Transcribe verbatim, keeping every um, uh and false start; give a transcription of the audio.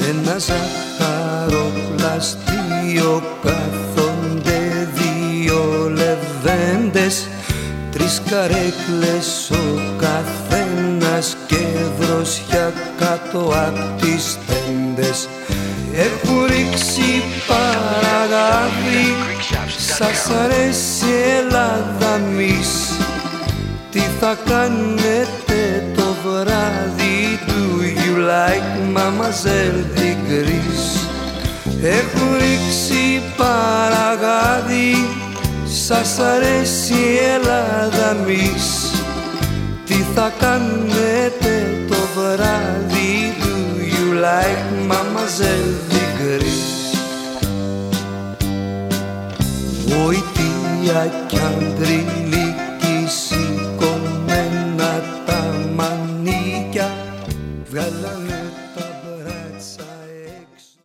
ένα ζαχαροπλαστείο κάθονται δύο λεβέντες, τρεις καρέκλες ο καθένας και δροσιά κάτω απ' τις τέντες. Έχουν ρίξει παραγάδι, σας αρέσει η Ελλάδα μης. Τι θα κάνετε το βράδυ, do you like Mademoiselle Gris? Έχουν ρίξει παραγάδι, σας αρέσει η Ελλάδα μης. Τι θα κάνετε το βράδυ, do you like Mademoiselle Gris? Βοητεία κι αντριλίκη, σηκωμένα τα μανίκια, βγάλανε τα